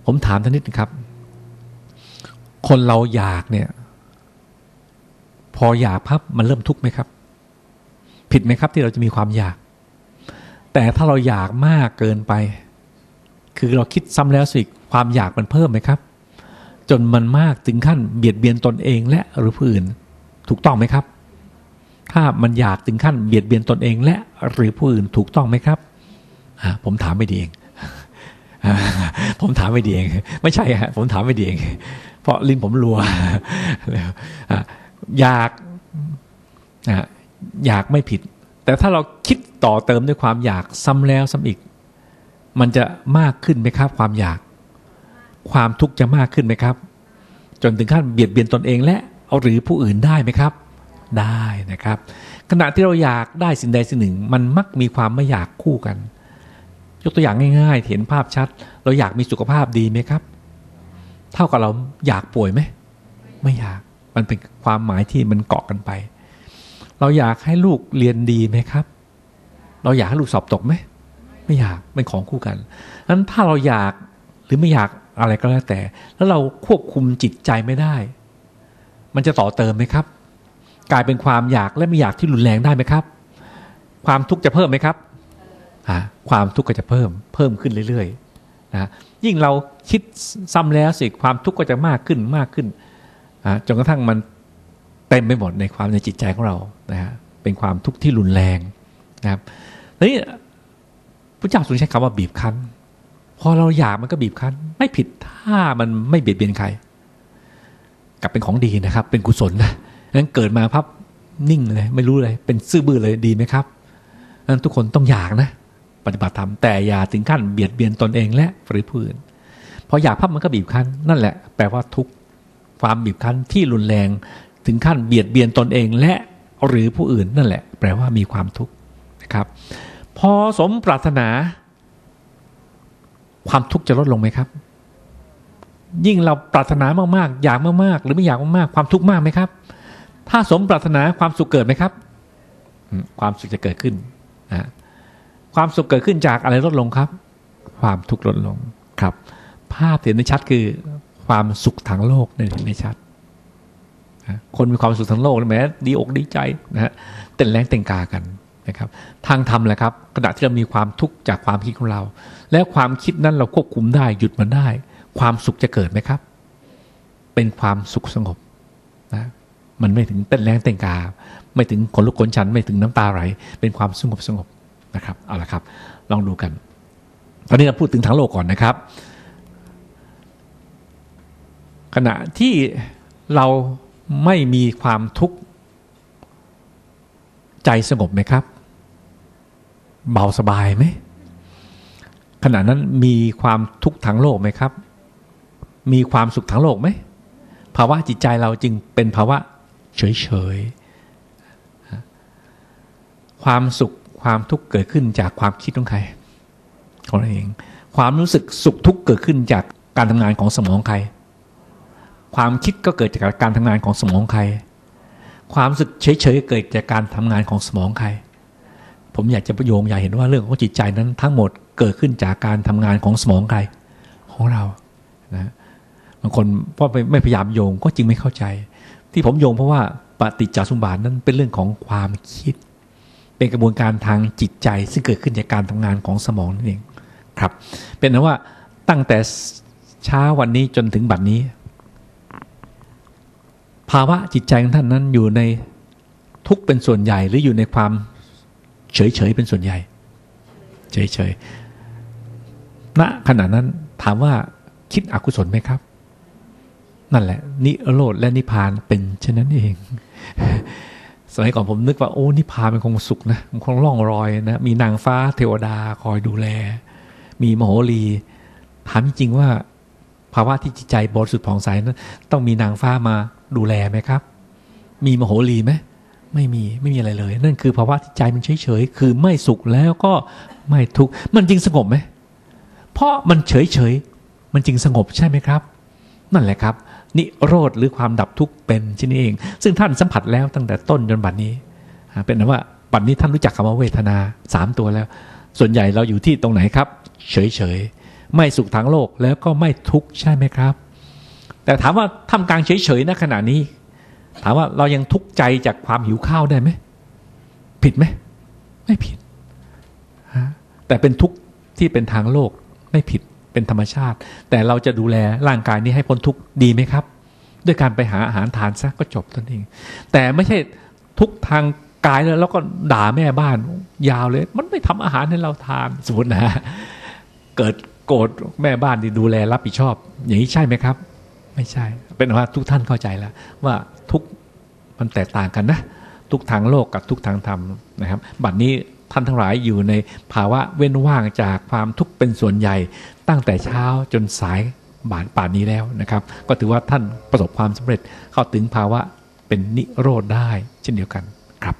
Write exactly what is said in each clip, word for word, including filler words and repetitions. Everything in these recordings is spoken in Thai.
ผมถามท่านนิดนึงครับคนเราอยากเนี่ยพออยากพับมันเริ่มทุกข์ไหมครับผิดไหมครับที่เราจะมีความอยากแต่ถ้าเราอยากมากเกินไปคือเราคิดซ้ำแล้วสิความอยากมันเพิ่มไหมครับจนมันมากถึงขั้นเบียดเบียนตนเองและหรือผู้อื่นถูกต้องไหมครับถ้ามันอยากถึงขั้นเบียดเบียนตนเองและหรือผู้อื่นถูกต้องไหมครับผมถามไม่ดีเองผมถามไม่ดีเองไม่ใช่ฮะผมถามไม่ดีเองเพราะลิ้นผมรัวอยากอยากไม่ผิดแต่ถ้าเราคิดต่อเติมด้วยความอยากซ้ำแล้วซ้ำอีกมันจะมากขึ้นไหมครับความอยากความทุกข์จะมากขึ้นไหมครับจนถึงขั้นเบียดเบียนตนเองและเอาหรือผู้อื่นได้ไหมครับได้นะครับขณะที่เราอยากได้สิ่งใดสิ่งหนึ่งมันมักมีความไม่อยากคู่กันยกตัวอย่างง่ายๆเห็นภาพชัดเราอยากมีสุขภาพดีไหมครับเท่ากับเราอยากป่วยไหมไม่อยากมันเป็นความหมายที่มันเกาะกันไปเราอยากให้ลูกเรียนดีไหมครับเราอยากให้ลูกสอบตกไหมไม่อยากเป็นของคู่กันนั้นถ้าเราอยากหรือไม่อยากอะไรก็แล้วแต่แล้วเราควบคุมจิตใจไม่ได้มันจะต่อเติมไหมครับกลายเป็นความอยากและไม่อยากที่รุนแรงได้ไหมครับความทุกข์จะเพิ่มไหมครับความทุกข์ก็จะเพิ่มเพิ่มขึ้นเรื่อยๆนะยิ่งเราคิดซ้ำแล้วสิความทุกข์ก็จะมากขึ้นมากขึ้นจนกระทั่งมันเต็มไปหมดในความในจิตใจของเรานะฮะเป็นความทุกข์ที่รุนแรงนะครับนี่พระเจ้าทรงใช้คำว่าบีบคั้นพอเราอยากมันก็บีบคั้นไม่ผิดถ้ามันไม่เบียดเบียนใครกลับเป็นของดีนะครับเป็นกุศลนะงั้นเกิดมาพับนิ่งเลยไม่รู้เลยเป็นซื่อบื้อเลยดีไหมครับงั้นทุกคนต้องอยากนะปฏิบัติธรรมแต่อย่าถึงขั้นเบียดเบียนตนเองและหรือผู้อื่นพออยากพับมันก็บีบคั้นนั่นแหละแปลว่าทุกข์ความบีบคั้นที่รุนแรงถึงขั้นเบียดเบียนตนเองและหรือผู้อื่นนั่นแหละแปลว่ามีความทุกข์นะครับพอสมปรารถนาความทุกข์จะลดลงไหมครับยิ่งเราปรารถนามากๆอยากมากๆหรือไม่อยากมากๆความทุกข์มากไหมครับถ้าสมปรารถนาความสุขเกิดไหมครับความสุขจะเกิดขึ้นนะความสุขเกิดขึ้นจากอะไรลดลงครับความทุกข์ลดลงครับภาพเห็นได้ชัดคือความสุขทางโลกเนี่ยเห็นได้ชัดคนมีความสุขทางโลกแม้ดีอกดีใจนะฮะเต้นแรงเต้นกากันนะครับทางธรรมแหละครับขณะที่เรามีความทุกข์จากความคิดของเราและความคิดนั้นเราควบคุมได้หยุดมันได้ความสุขจะเกิดไหมครับเป็นความสุขสงบนะมันไม่ถึงเต้นแรงเต้นกาไม่ถึงขนลุกขนชันไม่ถึงน้ำตาไหลเป็นความสงบสงบนะครับเอาละครับลองดูกันตอนนี้เราพูดถึงทางโลกก่อนนะครับขณะที่เราไม่มีความทุกข์ใจสงบไหมครับเบาสบายไหมขณะนั้นมีความทุกข์ทางโลกไหมครับมีความสุขทางโลกไหมภาวะจิตใจเราจึงเป็นภาวะเฉยๆความสุขความทุกข์เกิดขึ้นจากความคิดของใครของเราเองความรู้สึกสุขทุกข์เกิดขึ้นจากการทำงานของสมองใครความคิดก็เกิดจากการทำงานของสมองใครความรู้สึกเฉยๆเกิดจากการทำงานของสมองใครผมอยากจะโยงอยากเห็นว่าเรื่องของจิตใจนั้นทั้งหมดเกิดขึ้นจากการทำงานของสมองใครของเรานะบางคนเพราะไม่พยายามโยงก็จึงไม่เข้าใจที่ผมโยงเพราะว่าปฏิจจสมุปบาทนั้นเป็นเรื่องของความคิดเป็นกระบวนการทางจิตใจซึ่งเกิดขึ้นจากการทำงานของสมองนั่นเองครับเป็นนั้นว่าตั้งแต่เช้าวันนี้จนถึงบัดนี้ภาวะจิตใจของท่านนั้นอยู่ในทุกข์เป็นส่วนใหญ่หรืออยู่ในความเฉยๆเป็นส่วนใหญ่เฉยๆณขณะนั้นถามว่าคิดอกุศลไหมครับนั่นแหละนิโรธและนิพพานเป็นเช่นนั้นเองสมัยก่อนผมนึกว่าโอ้นิพพานมันคงสุขนะมันคงล่องรอยนะมีนางฟ้าเทวดาคอยดูแลมีมโหรีถามจริงว่าภาวะที่จิตใจบริสุทธิ์ผ่องใสนั้นต้องมีนางฟ้ามาดูแลไหมครับมีมโหรีไหมไม่มีไม่มีอะไรเลยนั่นคือภาวะที่ใจมันเฉยๆคือไม่สุขแล้วก็ไม่ทุกข์มันจริงสงบไหมเพราะมันเฉยๆมันจริงสงบใช่ไหมครับนั่นแหละครับนิโรธหรือความดับทุกข์เป็นเช่นนี้เองซึ่งท่านสัมผัสแล้วตั้งแต่ต้นจนบัดนี้เป็นนะว่าบัดนี้ท่านรู้จักคำว่าเวทนาสามตัวแล้วส่วนใหญ่เราอยู่ที่ตรงไหนครับเฉยๆไม่สุขทางโลกแล้วก็ไม่ทุกข์ใช่ไหมครับแต่ถามว่าทำกลางเฉยๆณขณะนี้ถามว่าเรายังทุกข์ใจจากความหิวข้าวได้ไหมผิดไหมไม่ผิดแต่เป็นทุกข์ที่เป็นทางโลกไม่ผิดเป็นธรรมชาติแต่เราจะดูแลร่างกายนี้ให้พ้นทุกข์ดีไหมครับด้วยการไปหาอาหารทานซะก็จบตนเองแต่ไม่ใช่ทุกทางกายแล้วก็ด่าแม่บ้านยาวเลยมันไม่ทำอาหารให้เราทานสมมตินะเกิดโกรธแม่บ้านที่ดูแลรับผิดชอบอย่างนี้ใช่ไหมครับไม่ใช่เป็นว่าทุกท่านเข้าใจแล้วว่าทุกมันแตกต่างกันนะทุกทางโลกกับทุกทางธรรมนะครับบัดนี้ท่านทั้งหลายอยู่ในภาวะเว้นว่างจากความทุกข์เป็นส่วนใหญ่ตั้งแต่เช้าจนสายบ่ายป่านนี้แล้วนะครับก็ถือว่าท่านประสบความสำเร็จเข้าถึงภาวะเป็นนิโรธได้เช่นเดียวกันครับ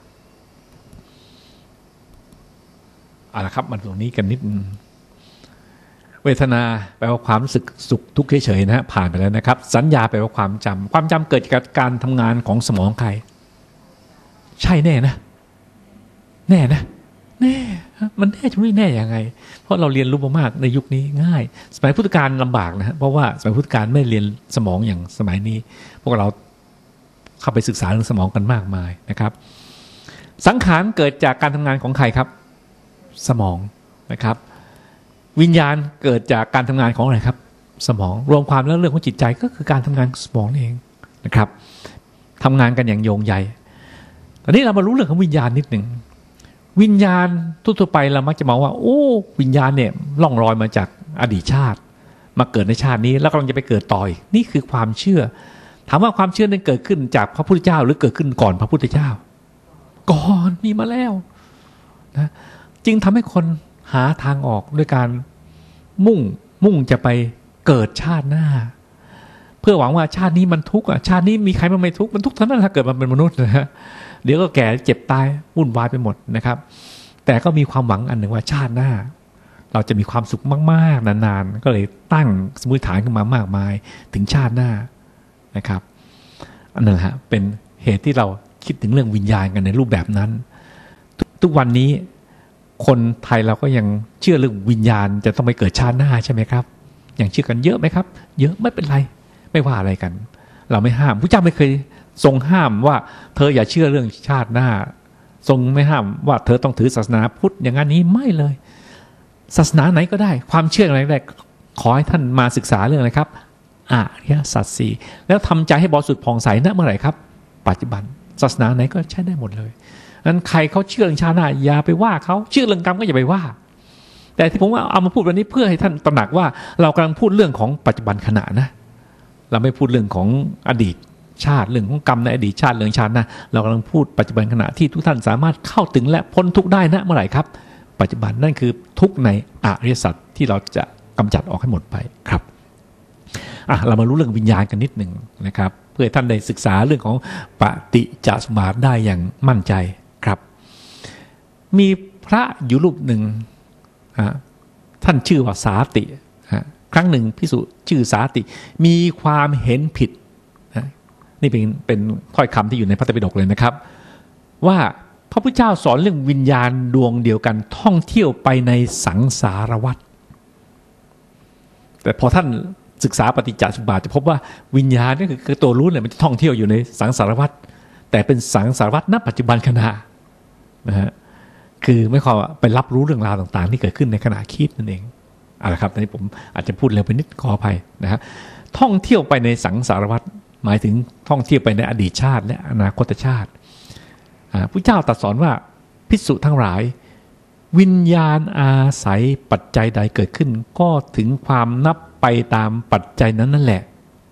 เอาละครับมาตรงนี้กันนิดเวทนาแปลว่าความรู้สึกสุขทุกข์เฉยๆนะผ่านไปแล้วนะครับสัญญาแปลว่าความจำความจำเกิดจากการทำงานของสมองใครใช่แน่นะแน่นะแน่มันแน่จะไม่แน่ยังไงเพราะเราเรียนรู้มามากในยุคนี้ง่ายสมัยพุทธกาลลำบากนะเพราะว่าสมัยพุทธกาลไม่เรียนสมองอย่างสมัยนี้พวกเราเข้าไปศึกษาเรื่องสมองกันมากมายนะครับสังขารเกิดจากการทำงานของใครครับสมองนะครับวิญญาณเกิดจากการทำงานของอะไรครับสมองรวมความแล้วเรื่องของจิตใจก็คือการทำงานของสมองเองนะครับทำงานกันอย่างโยงใยตอนนี้เรามารู้เรื่องของวิญญาณนิดหนึ่งวิญญาณทั่วๆไปเรามักจะมองว่าโอ้วิญญาณเนี่ยล่องลอยมาจากอดีตชาติมาเกิดในชาตินี้แล้วกำลังจะไปเกิดต่ออีกนี่คือความเชื่อถามว่าความเชื่อนั้นเกิดขึ้นจากพระพุทธเจ้าหรือเกิดขึ้นก่อนพระพุทธเจ้าก่อนมีมาแล้วนะจึงทำให้คนหาทางออกด้วยการมุ่งมุ่งจะไปเกิดชาติหน้าเพื่อหวังว่าชาตินี้มันทุกข์อ่ะชาตินี้มีใครมันไม่ทุกข์มันทุกข์เท่านั้นถ้าเกิดมันเป็นมนุษย์นะฮะเดี๋ยวก็แก่เจ็บตายวุ่นวายไปหมดนะครับแต่ก็มีความหวังอันหนึ่งว่าชาติหน้าเราจะมีความสุขมากๆนานๆก็เลยตั้งสมมติฐานขึ้นมามากมายถึงชาติหน้านะครับอันนั้นฮะเป็นเหตุที่เราคิดถึงเรื่องวิญญาณกันในรูปแบบนั้นทุกวันนี้คนไทยเราก็ยังเชื่อเรื่องวิญญาณจะต้องไปเกิดชาติหน้าใช่ไหมครับยังเชื่อกันเยอะไหมครับเยอะไม่เป็นไรไม่ว่าอะไรกันเราไม่ห้ามพระเจ้าไม่เคยทรงห้ามว่าเธออย่าเชื่อเรื่องชาติหน้าทรงไม่ห้ามว่าเธอต้องถือศาสนาพุทธอย่างนั้นนี้ไม่เลยศาสนาไหนก็ได้ความเชื่ออะไรก็ได้ขอให้ท่านมาศึกษาเรื่องอะไรครับอริยสัจสี่แล้วทำใจให้บริสุทธิ์ผ่องใสณเมื่อไหร่ครับปัจจุบันศาสนาไหนก็ใช้ได้หมดเลยนั้นใครเขาเชื่อเรื่องชาติหน้าอย่าไปว่าเขาเชื่อเรื่องกรรมก็อย่าไปว่าแต่ที่ผมว่าเอามาพูดวันนี้เพื่อให้ท่านตระหนักว่าเรากำลังพูดเรื่องของปัจจุบันขณะนะเราไม่พูดเรื่องของอดีตชาติเรื่องของกรรมในอดีตชาติเรื่องชาตินะเรากำลังพูดปัจจุบันขณะที่ทุกท่านสามารถเข้าถึงและพ้นทุกข์ได้นะเมื่อไหร่ครับปัจจุบันนั่นคือทุกข์ในอริยสัจที่เราจะกำจัดออกให้หมดไปครับอ่ะเรามารู้เรื่องวิญญาณกันนิดหนึ่งนะครับเพื่อท่านได้ศึกษาเรื่องของปฏิจจสมุปบาทได้อย่างมั่นใจครับมีพระอยู่รูปหนึ่งท่านชื่อว่าสาติครั้งหนึ่งภิกษุชื่อสาติมีความเห็นผิดนี่เป็นเป็นถ้อยคำที่อยู่ในพระไตรปิฎกเลยนะครับว่าพระพุทธเจ้าสอนเรื่องวิญญาณดวงเดียวกันท่องเที่ยวไปในสังสารวัฏแต่พอท่านศึกษาปฏิจจสมุปบาทจะพบว่าวิญญาณนี่คือตัวรู้เนี่ยมันจะท่องเที่ยวอยู่ในสังสารวัฏแต่เป็นสังสารวัฏณปัจจุบันขณะนะฮะคือไม่ความว่าไปรับรู้เรื่องราวต่างๆที่เกิดขึ้นในขณะคิดนั่นเองเอาละครับตอนนี้ผมอาจจะพูดเร็วไปนิดขออภัยนะฮะท่องเที่ยวไปในสังสารวัฏหมายถึงท่องเที่ยวไปในอดีตชาติและอนาคตชาติพระเจ้าตรัสสอนว่าภิกษุทั้งหลายวิญญาณอาศัยปัจจัยใดเกิดขึ้นก็ถึงความนับไปตามปัจจัยนั้นนั่นแหละ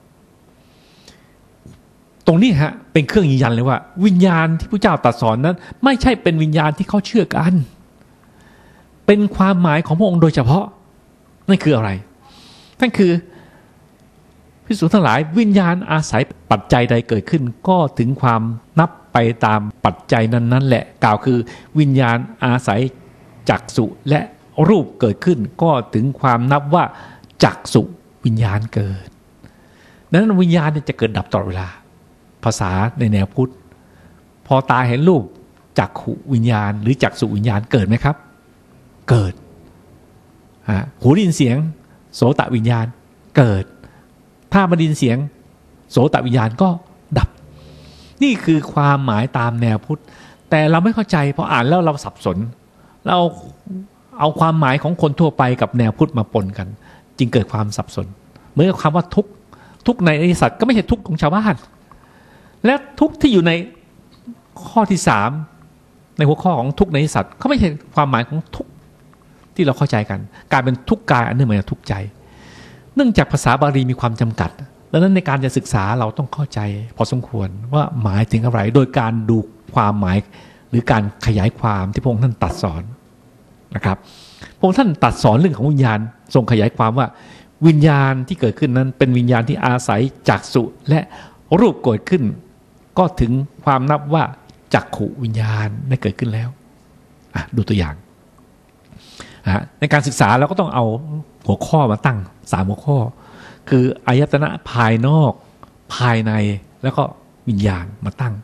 ตรงนี้ฮะเป็นเครื่องยืนยันเลยว่าวิญญาณที่พระเจ้าตรัสสอนนั้นไม่ใช่เป็นวิญญาณที่เขาเชื่อกันเป็นความหมายของพระองค์โดยเฉพาะนั่นคืออะไรนั่นคือภิกษุทั้งหลายวิญญาณอาศัยปัจจัยใดเกิดขึ้นก็ถึงความนับไปตามปัจจัยนั้นนั่นแหละกล่าวคือวิญญาณอาศัยจักษุและรูปเกิดขึ้นก็ถึงความนับว่าจักษุวิญญาณเกิดนั้นวิญญาณจะเกิดดับตลอดเวลาภาษาในแนวพุทธพอตาเห็นรูปจักขุวิญญาณหรือจักษุวิญญาณเกิดไหมครับเกิดหูได้ยินเสียงโสตวิญญาณเกิดถ้ามาดินเสียงโสตวิญญาณก็ดับนี่คือความหมายตามแนวพุทธแต่เราไม่เข้าใจพออ่านแล้วเราสับสนเราเอาความหมายของคนทั่วไปกับแนวพุทธมาปนกันจึงเกิดความสับสนเหมือนกับคำว่าทุกข์ทุกข์ในอริยสัจก็ไม่ใช่ทุกข์ของชาวบ้านและทุกข์ที่อยู่ในข้อที่สามในหัวข้อของทุกข์ในอริยสัจก็ไม่ใช่ความหมายของทุกข์ที่เราเข้าใจกันกลายเป็นทุกข์กายอันหนึ่งเหมือนทุกข์ใจเนื่องจากภาษาบาลีมีความจำกัดดังนั้นในการจะศึกษาเราต้องเข้าใจพอสมควรว่าหมายถึงอะไรโดยการดูความหมายหรือการขยายความที่พระองค์ท่านตรัสสอนนะครับพระองค์ท่านตรัสสอนเรื่องของวิญญาณทรงขยายความว่าวิญญาณที่เกิดขึ้นนั้นเป็นวิญญาณที่อาศัยจักษุและรูปเกิดขึ้นก็ถึงความนับว่าจักขุวิญญาณได้เกิดขึ้นแล้วดูตัวอย่างในการศึกษาเราก็ต้องเอาหัวข้อมาตั้งสามหัวข้อคืออายตนะภายนอกภายในแล้วก็วิญญาณมาตั้ง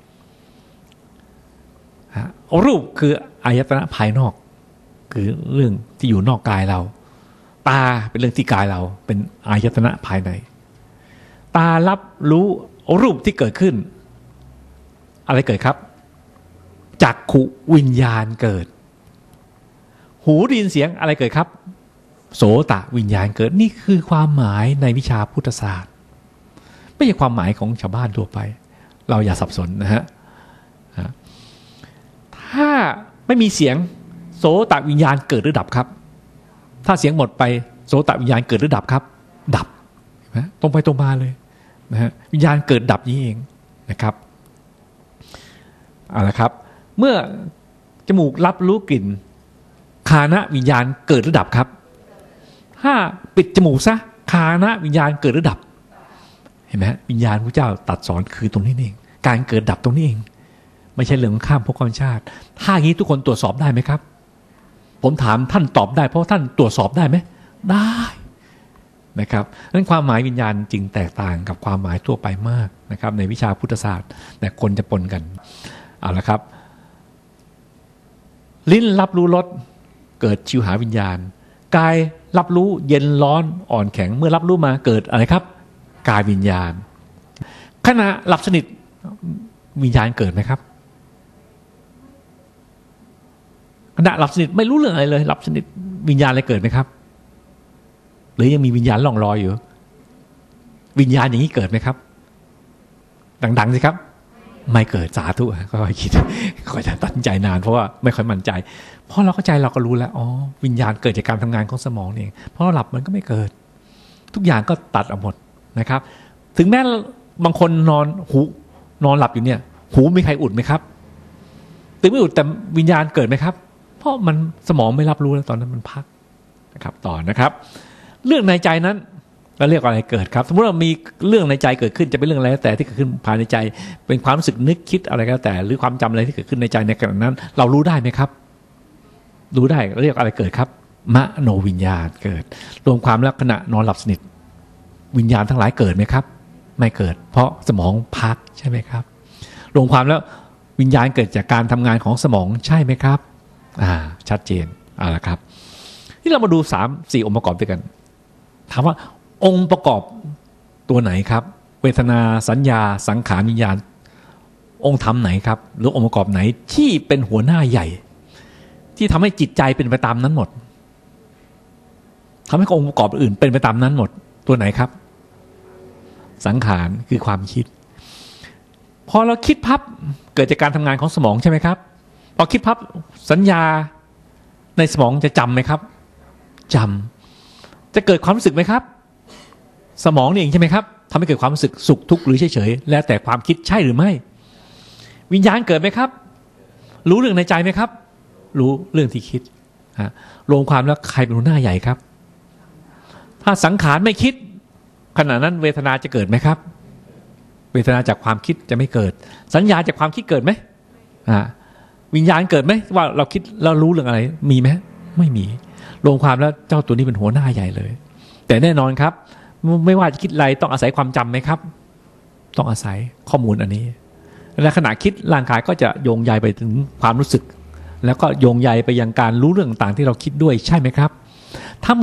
รูปคืออายตนะภายนอกคือเรื่องที่อยู่นอกกายเราตาเป็นเรื่องที่กายเราเป็นอายตนะภายในตารับรู้รูปที่เกิดขึ้นอะไรเกิดครับจักขุวิญญาณเกิดหูได้ยินเสียงอะไรเกิดครับโสตวิญญาณเกิดนี่คือความหมายในวิชาพุทธศาสตร์ไม่ใช่ความหมายของชาวบ้านทั่วไปเราอย่าสับสนนะฮะถ้าไม่มีเสียงโสตวิญญาณเกิดหรือดับครับถ้าเสียงหมดไปโสตวิญญาณเกิดหรือดับครับดับนะตรงไปตรงมาเลยนะฮะวิญญาณเกิดดับนี้เองนะครับเอาละครับเมื่อจมูกรับรู้กลิ่นคานะวิญญาณเกิดหรือดับครับถ้าปิดจมูกซะคานะวิญญาณเกิดหรือดับเห็นไหมวิญญาณพระเจ้าตรัสสอนคือตรงนี้เองการเกิดดับตรงนี้เองไม่ใช่เรื่องข้ามภพข้ามชาติถ้าอย่างนี้ทุกคนตรวจสอบได้ไหมครับผมถามท่านตอบได้เพราะท่านตรวจสอบได้ไหมได้นะครับนั้นความหมายวิญญาณจริงแตกต่างกับความหมายทั่วไปมากนะครับในวิชาพุทธศาสตร์แต่คนจะปนกันเอาละครับลิ้นรับรู้รสเกิดชิวหาวิญญาณกายรับรู้เย็นร้อนอ่อนแข็งเมื่อรับรู้มาเกิดอะไรครับกายวิญญาณขณะหลับสนิทวิญญาณเกิดไหมครับขณะหลับสนิทไม่รู้เรื่องอะไรเลยหลับสนิทวิญญาณอะไรเกิดไหมครับหรือยังมีวิญญาณล่องลอยอยู่วิญญาณอย่างนี้เกิดไหมครับดังๆสิครับไม่เกิดสาธุก็ค่อยคิดค่อยตัดสินใจนานเพราะว่าไม่ค่อยมั่นใจเพราะเราเข้าใจเราก็รู้แล้วอ๋อวิญญาณเกิดจากการทำงานของสมองเองเพราะเราหลับมันก็ไม่เกิดทุกอย่างก็ตัดออกหมดนะครับถึงแม้บางคนนอนหูนอนหลับอยู่เนี่ยหูมีใครอุดไหมครับตื่นไม่อุดแต่วิญญาณเกิดไหมครับเพราะมันสมองไม่รับรู้แล้วตอนนั้นมันพักนะครับต่อนะครับเรื่องในใจนั้นเราเรียกว่าอะไรเกิดครับสมมติว่ามีเรื่องในใจเกิดขึ้นจะเป็นเรื่องอะไรแต่ที่เกิดขึ้นภายในใจเป็นความรู้สึกนึกคิดอะไรก็แต่หรือความจำอะไรที่เกิดขึ้นในใจในขณะนั้นเรารู้ได้ไหมครับรู้ได้เรียกอะไรเกิดครับมโนวิญญาณเกิดรวมความแล้วขณะนอนหลับสนิทวิญญาณทั้งหลายเกิดไหมครับไม่เกิดเพราะสมองพักใช่ไหมครับรวมความแล้ววิญญาณเกิดจากการทำงานของสมองใช่ไหมครับอ่าชัดเจนเอาละครับที่เรามาดูสามสี่องค์ประกอบด้วยกันถามว่าองค์ประกอบตัวไหนครับเวทนาสัญญาสังขารวิญญาณองค์ธรรมไหนครับหรือองค์ประกอบไหนที่เป็นหัวหน้าใหญ่ที่ทำให้จิตใจเป็นไปตามนั้นหมดทำให้องค์ประกอบอื่นเป็นไปตามนั้นหมดตัวไหนครับสังขารคือความคิดพอเราคิดพับเกิดจากการทำงานของสมองใช่ไหมครับพอคิดพับสัญญาในสมองจะจำไหมครับจำจะเกิดความรู้สึกไหมครับสมองนี่เองใช่ไหมครับทำให้เกิดความรู้สึกสุขทุกข์หรือเฉยๆแล้วแต่ความคิดใช่หรือไม่วิญญาณเกิดไหมครับรู้เรื่องในใจไหมครับรู้เรื่องที่คิดฮะรวมความแล้วใครเป็นหัวหน้าใหญ่ครับถ้าสังขารไม่คิดขณะนั้นเวทนาจะเกิดไหมครับเวทนาจากความคิดจะไม่เกิดสัญญาจากความคิดเกิดไหมอ่าวิญญาณเกิดไหมว่าเราคิดเรารู้เรื่องอะไรมีไหมไม่มีรวมความแล้วเจ้าตัวนี้เป็นหัวหน้าใหญ่เลยแต่แน่นอนครับไม่ว่าจะคิดอะไรต้องอาศัยความจำไหมครับต้องอาศัยข้อมูลอันนี้และขณะคิดร่างกายก็จะโยงใยไปถึงความรู้สึกแล้วก็โยงใยไปยังการรู้เรื่องต่างที่เราคิดด้วยใช่ไหมครับถ้าหมด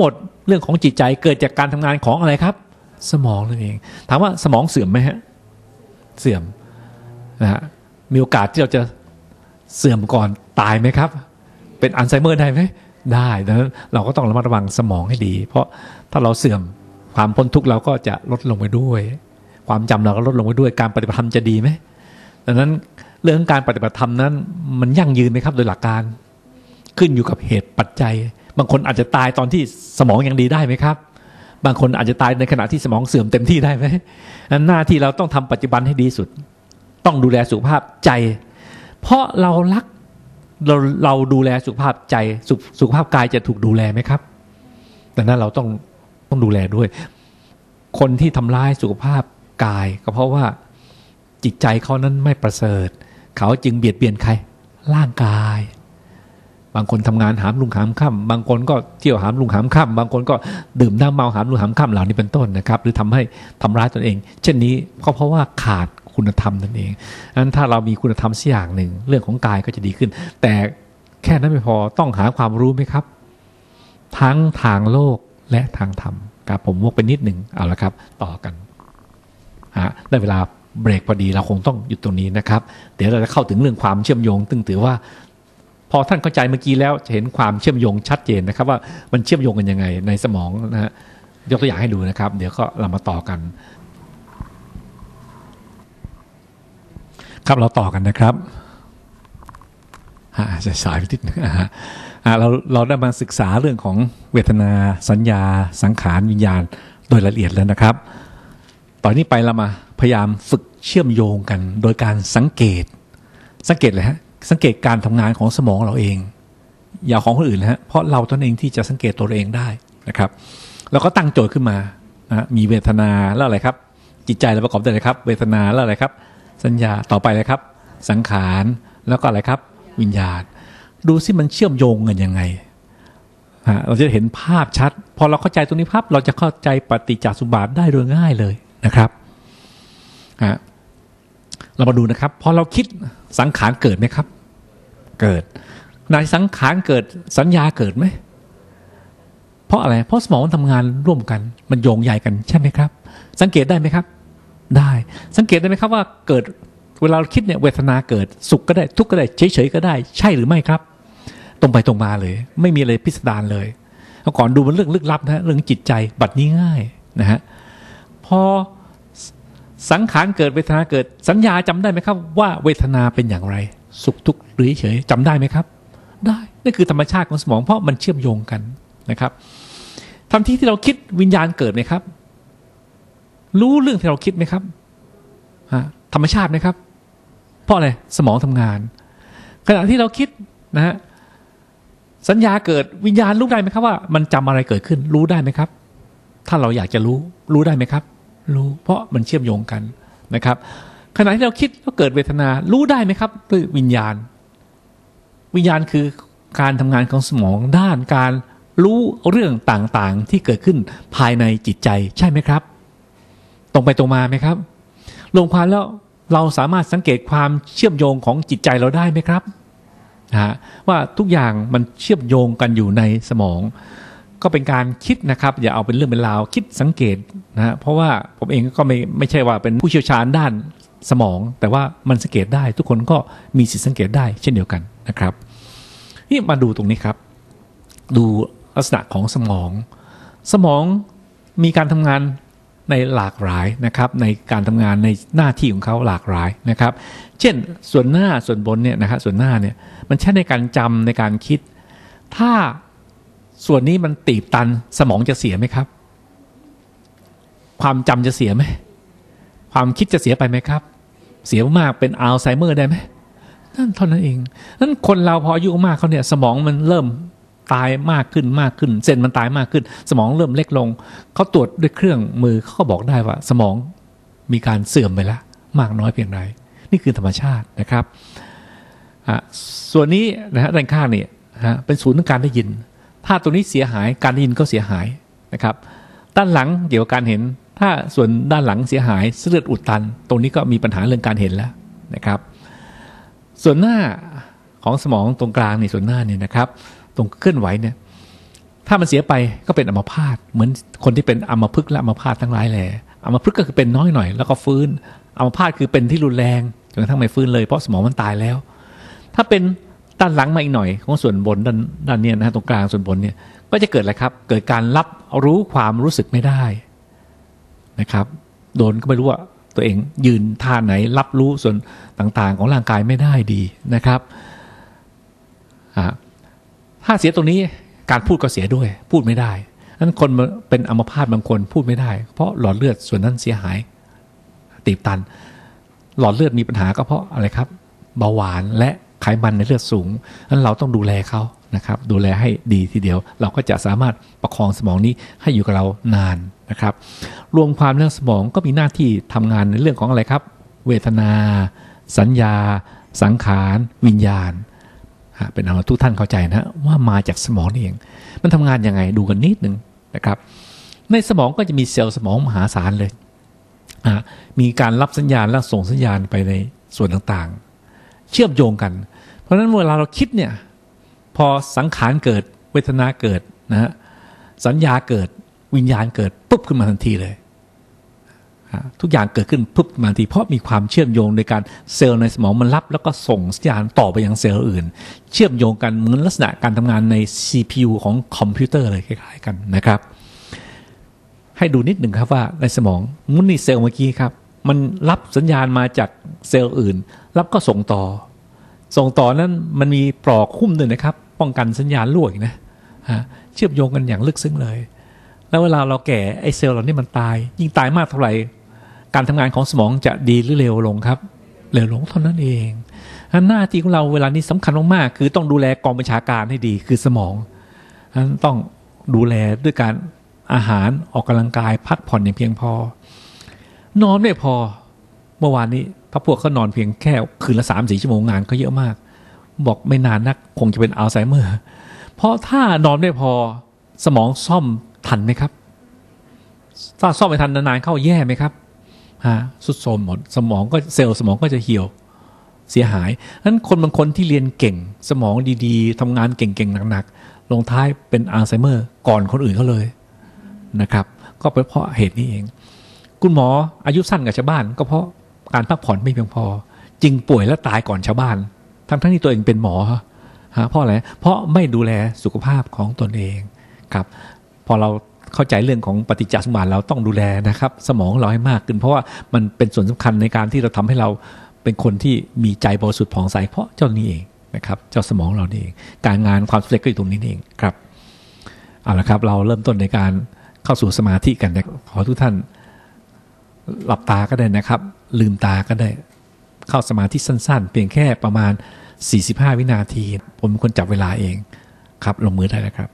รื่องของจิตใจเกิดจากการทำงานของอะไรครับสมองนั่นเองถามว่าสมองเสื่อมไหมฮะเสื่อมนะฮะมีโอกาสที่เราจะเสื่อมก่อนตายไหมครับเป็นอัลไซเมอร์ได้ไหมได้ดังนั้นเราก็ต้องระมัดระวังสมองให้ดีเพราะถ้าเราเสื่อมความพ้นทุกข์เราก็จะลดลงไปด้วยความจำเราก็ลดลงไปด้วยการปฏิบัติธรรมจะดีไหมดังนั้นเรื่องการปฏิบัติธรรมนั้นมันยั่งยืนไหมครับโดยหลักการขึ้นอยู่กับเหตุปัจจัยบางคนอาจจะตายตอนที่สมองยังดีได้ไหมครับบางคนอาจจะตายในขณะที่สมองเสื่อมเต็มที่ได้ไหมนั้นหน้าที่เราต้องทำปัจจุบันให้ดีสุดต้องดูแลสุขภาพใจเพราะเรารักเราเราดูแลสุขภาพใจสุขสุขภาพกายจะถูกดูแลไหมครับดังนั้นเราต้องต้องดูแลด้วยคนที่ทำร้ายสุขภาพกายก็เพราะว่าจิตใจเขานั้นไม่ประเสริฐเขาจึงเบียดเบียนใครร่างกายบางคนทำงานหามรุ่งหามค่ำบางคนก็เที่ยวหามรุ่งหามค่ำบางคนก็ดื่มน้ำเมาหามรุ่งหามค่ำเหล่านี้เป็นต้นนะครับหรือทำให้ทำร้ายตนเองเช่นนี้ก็เพราะว่าขาดคุณธรรมนั่นเองนั้นถ้าเรามีคุณธรรมสักอย่างหนึ่งเรื่องของกายก็จะดีขึ้นแต่แค่นั้นไม่พอต้องหาความรู้ไหมครับทั้งทางโลกและทางธรรมครับผมวกไปนิดหนึ่งเอาละครับต่อกันฮะได้เวลาเบรกพอดีเราคงต้องหยุดตรงนี้นะครับเดี๋ยวเราจะเข้าถึงเรื่องความเชื่อมโยงซึ่งถือว่าพอท่านเข้าใจเมื่อกี้แล้วจะเห็นความเชื่อมโยงชัดเจนนะครับว่ามันเชื่อมโยงกันยังไงในสมองนะฮะยกตัวอย่างให้ดูนะครับเดี๋ยวก็เรามาต่อกันครับเราต่อกันนะครับอ่าจะสายไปนิดนึงอ่าอ่าเราเราได้มาศึกษาเรื่องของเวทนาสัญญาสังขารวิญญาณโดยละเอียดแล้วนะครับตอนนี้ไปเรามาพยายามฝึกเชื่อมโยงกันโดยการสังเกตสังเกตเลยฮะสังเกตการทำงานของสมองเราเองอย่าของคนอื่นนะฮะเพราะเราตนเองที่จะสังเกตตัวเองได้นะครับเราก็ตั้งโจทย์ขึ้นมานะมีเวทนาแล้วอะไรครับจิตใจเราประกอบด้วยอะไรครับเวทนาแล้วอะไรครับสัญญาต่อไปเลยครับสังขารแล้วก็อะไรครับวิญญาณดูสิมันเชื่อมโยงกันยังไงเราจะเห็นภาพชัดพอเราเข้าใจตรงนี้ภาพเราจะเข้าใจปฏิจจสมุปบาทได้โดยง่ายเลยนะครับเรามาดูนะครับพอเราคิดสังขารเกิดไหมครับเกิดในสังขารเกิดสัญญาเกิดไหมเพราะอะไรเพราะสมองมันทำงานร่วมกันมันโยงใยกันใช่ไหมครับสังเกตได้ไหมครับได้สังเกตได้ไหมครับว่าเกิดเวลาเราคิดเนี่ยเวทนาเกิดสุขก็ได้ทุกข์ก็ได้เฉยๆก็ได้ใช่หรือไม่ครับตรงไปตรงมาเลยไม่มีอะไรพิสดารเลยเอาก่อนดูมันเรื่องลึกลับนะเรื่องจิตใจบัดนี้ง่ายนะฮะพอสังขารเกิดเวทนาเกิดสัญญาจำได้ไหมครับว่าเวทนาเป็นอย่างไรสุขทุกข์หรือเฉยจำได้ไหมครับได้นั่นคือธรรมชาติของสมองเพราะมันเชื่อมโยงกันนะครับทันทีที่เราคิดวิญญาณเกิดไหมครับรู้เรื่องที่เราคิดไหมครับธรรมชาติไหมครับเพราะอะไรสมองทำงานขณะที่เราคิดนะฮะสัญญาเกิดวิญญาณรู้ได้ไหมครับว่ามันจำอะไรเกิดขึ้นรู้ได้ไหมครับถ้าเราอยากจะรู้รู้ได้ไหมครับรู้เพราะมันเชื่อมโยงกันนะครับขณะที่เราคิดก็เกิดเวทนารู้ได้ไหมครับด้วยวิญญาณวิญญาณคือการทำงานของสมองด้านการรู้เรื่องต่างๆที่เกิดขึ้นภายในจิตใจใช่ไหมครับตรงไปตรงมาไหมครับลงความแล้วเราสามารถสังเกตความเชื่อมโยงของจิตใจเราได้ไหมครับนะว่าทุกอย่างมันเชื่อมโยงกันอยู่ในสมองก็เป็นการคิดนะครับอย่าเอาเป็นเรื่องเป็นราวคิดสังเกตนะฮะเพราะว่าผมเองก็ไม่ไม่ใช่ว่าเป็นผู้เชี่ยวชาญด้านสมองแต่ว่ามันสังเกตได้ทุกคนก็มีสิทธิสังเกตได้เช่นเดียวกันนะครับนี่มาดูตรงนี้ครับดูลักษณะของสมองสมองมีการทำงานในหลากหลายนะครับในการทำงานในหน้าที่ของเขาหลากหลายนะครับเช่นส่วนหน้าส่วนบนเนี่ยนะครับส่วนหน้าเนี่ยมันใช้ในการจำในการคิดถ้าส่วนนี้มันตีบตันสมองจะเสียไหมครับความจำจะเสียไหมความคิดจะเสียไปไหมครับเสียมากเป็นอัลไซเมอร์ได้ไหมนั่นเท่านั้นเองนั้นคนเราพออายุมากเขาเนี่ยสมองมันเริ่มตายมากขึ้นมากขึ้นเส้นมันตายมากขึ้นสมองเริ่มเล็กลงเขาตรวจด้วยเครื่องมือเขาก็บอกได้ว่าสมองมีการเสื่อมไปแล้วมากน้อยเพียงไรนี่คือธรรมชาตินะครับส่วนนี้นะฮะด้านข้างเนี่ยฮะเป็นศูนย์ของการได้ยินถ้าตัวนี้เสียหายการได้ยินก็เสียหายนะครับด้านหลังเดี๋ยวการเห็นถ้าส่วนด้านหลังเสียหายเลือดอุดตันตรงนี้ก็มีปัญหาเรื่องการเห็นแล้วนะครับส่วนหน้าของสมองตรงกลางนี่ส่วนหน้านี่นะครับตรงเคลื่อนไหวเนี่ยถถ้ามันเสียไปก็เป็นอัมพาตเหมือนคนที่เป็นอัมพฤกษ์และอัมพาตทั้งหลายแหละอัมพฤกษ์ก็คือเป็นน้อยหน่อยแล้วก็ฟื้นอัมพาตคือเป็นที่รุนแรงจนกระทั่งไม่ฟื้นเลยเพราะสมองมันตายแล้วถ้าเป็นด้านหลังมาอีกหน่อยของส่วนบนด้านด้านนี้นะฮะตรงกลางส่วนบนเนี่ยก็จะเกิดอะไรครับเกิดการรับรู้ความรู้สึกไม่ได้นะครับโดนก็ไม่รู้ว่าตัวเองยืนท่าไหนรับรู้ส่วนต่างๆของร่างกายไม่ได้ดีนะครับถ้าเสียตรงนี้การพูดก็เสียด้วยพูดไม่ได้นั้นคนเป็นอัมพาตบางคนพูดไม่ได้เพราะหลอดเลือดส่วนนั้นเสียหายตีบตันหลอดเลือดมีปัญหาก็เพราะอะไรครับเบาหวานและไขมันในเลือดสูงนั้นเราต้องดูแลเขานะครับดูแลให้ดีทีเดียวเราก็จะสามารถประคองสมองนี้ให้อยู่กับเรานานนะครับรวมความเรื่องสมองก็มีหน้าที่ทำงานในเรื่องของอะไรครับเวทนาสัญญาสังขารวิญญาณเป็นเอาทุกท่านเข้าใจนะว่ามาจากสมองนี่เองมันทำงานยังไงดูกันนิดนึงนะครับในสมองก็จะมีเซลล์สมองมหาศาลเลยมีการรับสัญญาณและส่งสัญญาณไปในส่วนต่างๆเชื่อมโยงกันเพราะฉะนั้นเวลาเราคิดเนี่ยพอสังขารเกิดเวทนาเกิดนะฮะสัญญาเกิดวิญญาณเกิดปุ๊บขึ้นมาทันทีเลยทุกอย่างเกิดขึ้นปุ๊บมาทันทีเพราะมีความเชื่อมโยงในการเซลล์ในสมองมันรับแล้วก็ส่งสัญญาณต่อไปยังเซลล์อื่นเชื่อมโยงกันเหมือนลักษณะการทำงานใน ซี พี ยู ของคอมพิวเตอร์เลยคล้ายๆกันนะครับให้ดูนิดหนึ่งครับว่าในสมองมุนนี่เซลล์เมื่อกี้ครับมันรับสัญญาณมาจากเซลล์อื่นรับก็ส่งต่อส่งต่อนั้นมันมีปลอกหุ้มด้วยนะครับป้องกันสัญญาณรั่วอีกนะเชื่อมโยงกันอย่างลึกซึ้งเลยแล้วเวลาเราแก่ไอ้เซลล์เหล่านี้มันตายยิ่งตายมากเท่าไหร่การทำงานของสมองจะดีหรือเร็วลงครับเร็วลงเท่านั้นเองหน้าที่ของเราเวลานี้สำคัญมากๆคือต้องดูแลกองบัญชาการให้ดีคือสมองต้องดูแลด้วยการอาหารออกกำลังกายพักผ่อนอย่างเพียงพอนอนไม่พอเมื่อวานนี้พระพวกเขานอนเพียงแค่คืนละสามสี่ชั่วโมงงานก็เยอะมากบอกไม่นานนักคงจะเป็นอัลไซเมอร์เพราะถ้านอนไม่พอสมองซ่อมทันไหมครับถ้าซ่อมไม่ทันนานๆเข้าแย่ไหมครับฮะสุดโทรมหมดสมองก็เซลล์สมองก็จะเหี่ยวเสียหายนั้นคนบางคนที่เรียนเก่งสมองดีๆทำงานเก่งๆหนักๆลงท้ายเป็นอัลไซเมอร์ก่อนคนอื่นเขาเลยนะครับก็เป็นเพราะเหตุนี้เองคุณหมออายุสั้นกับชาวบ้านก็เพราะการพักผ่อนไม่เพียงพอจึงป่วยและตายก่อนชาวบ้านทั้งๆที่ตัวเองเป็นหมอฮะเพราะอะไรเพราะไม่ดูแลสุขภาพของตนเองครับพอเราเข้าใจเรื่องของปฏิจจสมุปบาทเราต้องดูแลนะครับสมองเราให้มากขึ้นเพราะว่ามันเป็นส่วนสำคัญในการที่เราทำให้เราเป็นคนที่มีใจบริสุทธิ์ผ่องใสเพราะเจ้านี้เองนะครับเจ้าสมองเราเองการงานความสำเร็จก็อยู่ตรงนี้เองครับเอาละครับเราเริ่มต้นในการเข้าสู่สมาธิกันนะขอทุกท่านหลับตาก็ได้นะครับลืมตาก็ได้เข้าสมาธิสั้นๆเพียงแค่ประมาณสี่สิบห้าวินาทีผมเป็นคนจับเวลาเองครับลงมือได้แล้วครับ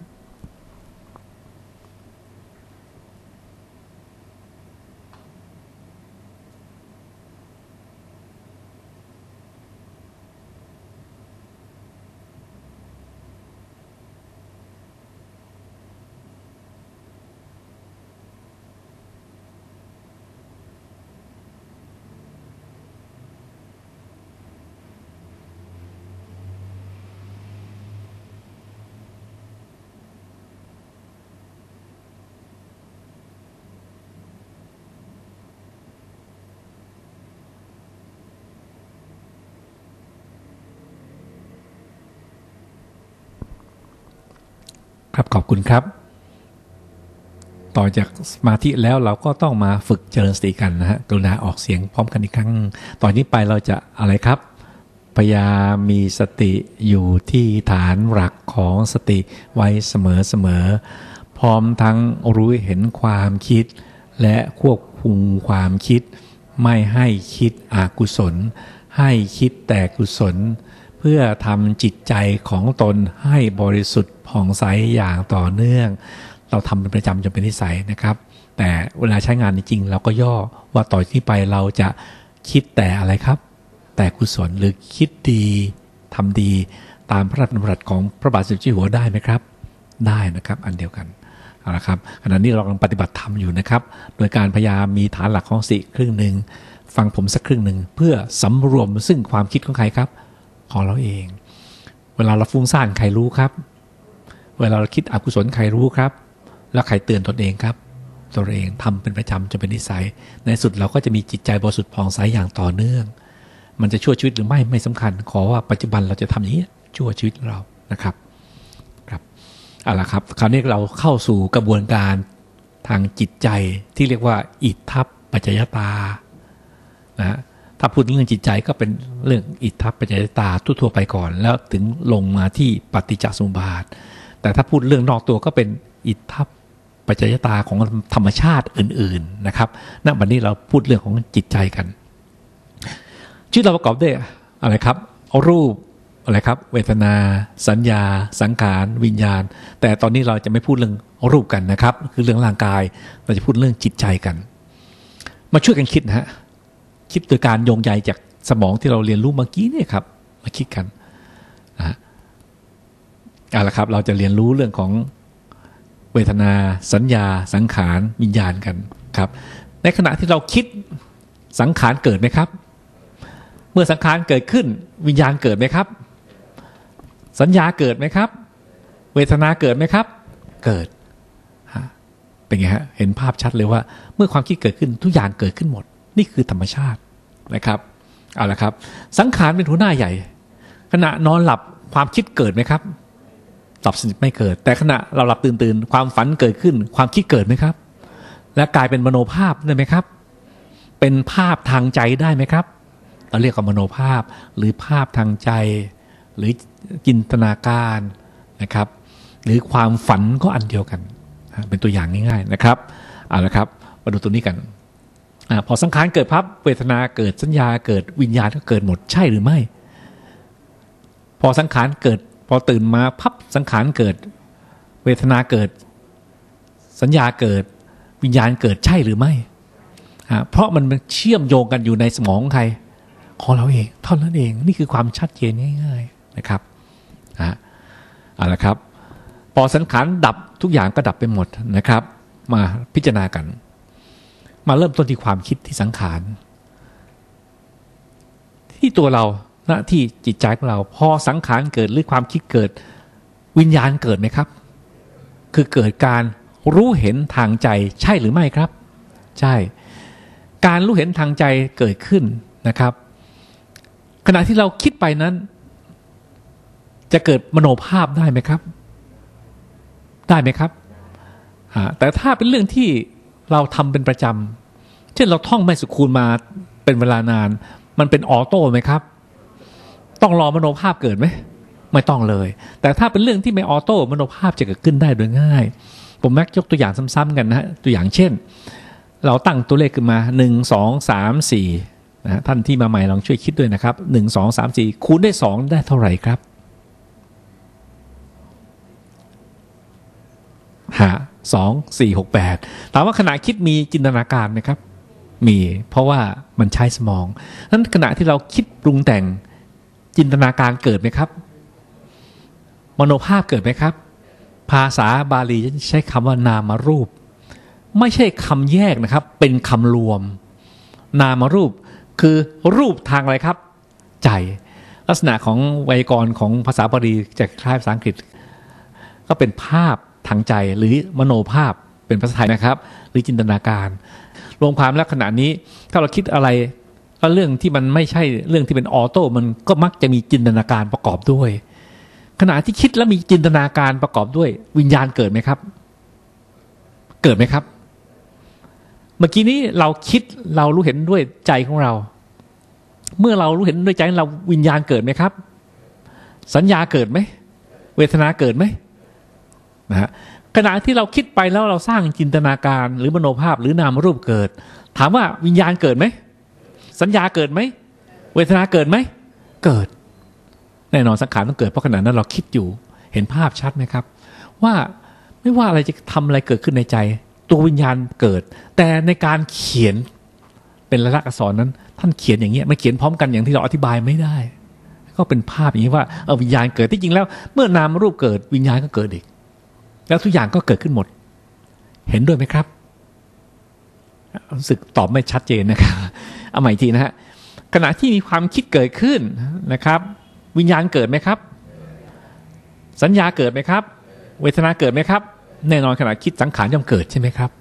ครับขอบคุณครับต่อจากสมาธิแล้วเราก็ต้องมาฝึกเจริญสติกันนะฮะกรุณาออกเสียงพร้อมกันอีกครั้งตอนนี้ไปเราจะอะไรครับพยายามมีสติอยู่ที่ฐานหลักของสติไว้เสมอๆพร้อมทั้งรู้เห็นความคิดและควบคุมความคิดไม่ให้คิดอกุศลให้คิดแต่กุศลเพื่อทำจิตใจของตนให้บริสุทธิ์ผ่องใสอย่างต่อเนื่องเราทำเป็นประจำจนเป็นนิสัยนะครับแต่เวลาใช้งานจริงๆเราก็ย่อว่าต่อที่ไปเราจะคิดแต่อะไรครับแต่กุศลหรือคิดดีทำดีตามพระราชดำรัสของพระบาทสมเด็จเจ้าอยู่หัวได้ไหมครับได้นะครับอันเดียวกันเอาละครับขณะนี้เรากำลังปฏิบัติธรรมอยู่นะครับโดยการพยายามมีฐานหลักของสติครึ่งหนึ่งฟังผมสักครึ่งหนึ่งเพื่อสำรวมซึ่งความคิดของใครครับของเราเองเวลาเราฟุ้งซ่านใครรู้ครับเวลาเราคิดอกุศลใครรู้ครับแล้วใครเตือนตนเองครับตัวเองทำเป็นประจำจนเป็นนิสัยในสุดเราก็จะมีจิตใจบริสุทธิ์ผ่องใสอย่างต่อเนื่องมันจะชั่วชีวิตหรือไม่ไม่สำคัญขอว่าปัจจุบันเราจะทำอย่างนี้ชั่วชีวิตเรานะครับครับเอาละครับคราวนี้เราเข้าสู่กระบวนการทางจิตใจที่เรียกว่าอิทธัปปัจจยตานะถ้าพูดเรื่องจิตใจก็เป็นเรื่องอิทธัปปัจจยตาทั่วๆไปก่อนแล้วถึงลงมาที่ปฏิจจสมุปบาทแต่ถ้าพูดเรื่องนอกตัวก็เป็นอิทธัปปัจจยตาของธรรมชาติอื่นๆนะครับณบัดนี้เราพูดเรื่องของจิตใจกันชีวิตเราประกอบด้วยอะไรครับรูปอะไรครับเวทนาสัญญาสังขารวิญญาณแต่ตอนนี้เราจะไม่พูดเรื่องรูปกันนะครับคือเรื่องร่างกายเราจะพูดเรื่องจิตใจกันมาช่วยกันคิดนะฮะคิดโดยการโยงใยจากสมองที่เราเรียนรู้เมื่อกี้นี่ครับมาคิดกันนะเอาละครับเราจะเรียนรู้เรื่องของเวทนาสัญญาสังขารวิญญาณกันครับในขณะที่เราคิดสังขารเกิดไหมครับเมื่อสังขารเกิดขึ้นวิญญาณเกิดไหมครับสัญญาเกิดไหมครับเวทนาเกิดไหมครับเกิดเป็นไงฮะเห็นภาพชัดเลยว่าเมื่อความคิดเกิดขึ้นทุกอย่างเกิดขึ้นหมดนี่คือธรรมชาตินะครับเอาละครับสังขารเป็นหัวหน้าใหญ่ขณะนอนหลับความคิดเกิดไหมครับหลับสนิทไม่เกิดแต่ขณะเราหลับตื่นตื่นความฝันเกิดขึ้นความคิดเกิดไหมครับและกลายเป็นมโนภาพได้ไหมครับเป็นภาพทางใจได้ไหมครับเราเรียกว่ามโนภาพหรือภาพทางใจหรือจินตนาการนะครับหรือความฝันก็อันเดียวกันเป็นตัวอย่างง่ายๆนะครับเอาละครับมาดูตัวนี้กันอพอสังขารเกิดพับเวทนาเกิดสัญญาเกิดวิญญาณก็เกิดหมดใช่หรือไม่พอสังขารเกิดพอตื่นมาพับสังขารเกิดเวทนาเกิดสัญญาเกิดวิญญาณเกิดใช่หรือไม่เพราะมันเชื่อมโยงกันอยู่ในสมองใครของเราเองเท่านั้นเองนี่คือความชัดเจนง่ายๆนะครับอ่ะเอาละครับพอสังขารดับทุกอย่างก็ดับไปหมดนะครับมาพิจารณากันมาเริ่มต้นที่ความคิดที่สังขารที่ตัวเราหน้าที่จิตใจของเราพอสังขารเกิดหรือความคิดเกิดวิญญาณเกิดไหมครับคือเกิดการรู้เห็นทางใจใช่หรือไม่ครับใช่การรู้เห็นทางใจเกิดขึ้นนะครับขณะที่เราคิดไปนั้นจะเกิดมโนภาพได้ไหมครับได้ไหมครับแต่ถ้าเป็นเรื่องที่เราทำเป็นประจำเช่นเราท่องแม่สุคูณมาเป็นเวลานานมันเป็นออโต้ไหมครับต้องรอมโนภาพเกิดไหมไม่ต้องเลยแต่ถ้าเป็นเรื่องที่ไม่ออโต้มโนภาพจะเกิดขึ้นได้โดยง่ายผมมักยกตัวอย่างซ้ำๆกันนะฮะตัวอย่างเช่นเราตั้งตัวเลขขึ้นมาหนึ่ง สอง สาม สี่นะท่านที่มาใหม่ลองช่วยคิดด้วยนะครับหนึ่ง สอง สาม สี่คูณได้สองได้เท่าไหร่ครับหาสอง สี่ หก แปดถามว่าขณะคิดมีจินตนาการไหมครับมีเพราะว่ามันใช้สมองนั้นขณะที่เราคิดปรุงแต่งจินตนาการเกิดไหมครับมโนภาพเกิดไหมครับภาษาบาลีใช้คำว่านามรูปไม่ใช่คำแยกนะครับเป็นคำรวมนามรูปคือรูปทางอะไรครับใจลักษณะของไวยากรณ์ของภาษาบาลีจะคล้ายภาษาอังกฤษก็เป็นภาพทางใจหรือมโนภาพเป็นภาษาไทยนะครับหรือจินตนาการรวมความแล้วขณะนี้ถ้าเราคิดอะไรก็เรื่องที่มันไม่ใช่เรื่องที่เป็นออโต้มันก็มักจะมีจินตนาการประกอบด้วยขณะที่คิดแล้วมีจินตนาการประกอบด้วยวิญญาณเกิดไหมครับเกิดไหมครับเมื่อกี้นี้เราคิดเรารู้เห็นด้วยใจของเราเมื่อเรารู้เห็นด้วยใจเราวิญญาณเกิดไหมครับสัญญาเกิดไหมเวทนาเกิดไหมนะฮะขณะที่เราคิดไปแล้วเราสร้างจินตนาการหรือมโนภาพหรือนามรูปเกิดถามว่าวิญญาณเกิดไหมสัญญาเกิดไหมเวทนาเกิดไหมเกิดแน่นอนสังขารต้องเกิดเพราะขณะนั้นเราคิดอยู่เห็นภาพชัดไหมครับว่าไม่ว่าอะไรจะทำอะไรเกิดขึ้นในใจตัววิญญาณเกิดแต่ในการเขียนเป็นลายลักษณ์อักษรนั้นท่านเขียนอย่างเงี้ยไม่เขียนพร้อมกันอย่างที่เราอธิบายไม่ได้ก็เป็นภาพอย่างนี้ว่าเออวิญญาณเกิดที่จริงแล้วเมื่อนามรูปเกิดวิญญาณก็เกิดอีกแล้วทุกอย่างก็เกิดขึ้นหมดเห็นด้วยไหมครับรู้สึกตอบไม่ชัดเจนนะครับเอาใหม่อีกทีนะฮะขณะที่มีความคิดเกิดขึ้นนะครับวิญญาณเกิดไหมครับสัญญาเกิดไหมครับเวทนาเกิดไหมครับแน่นอนขณะคิดสังขารย่อมเกิดใช่ไหมครับ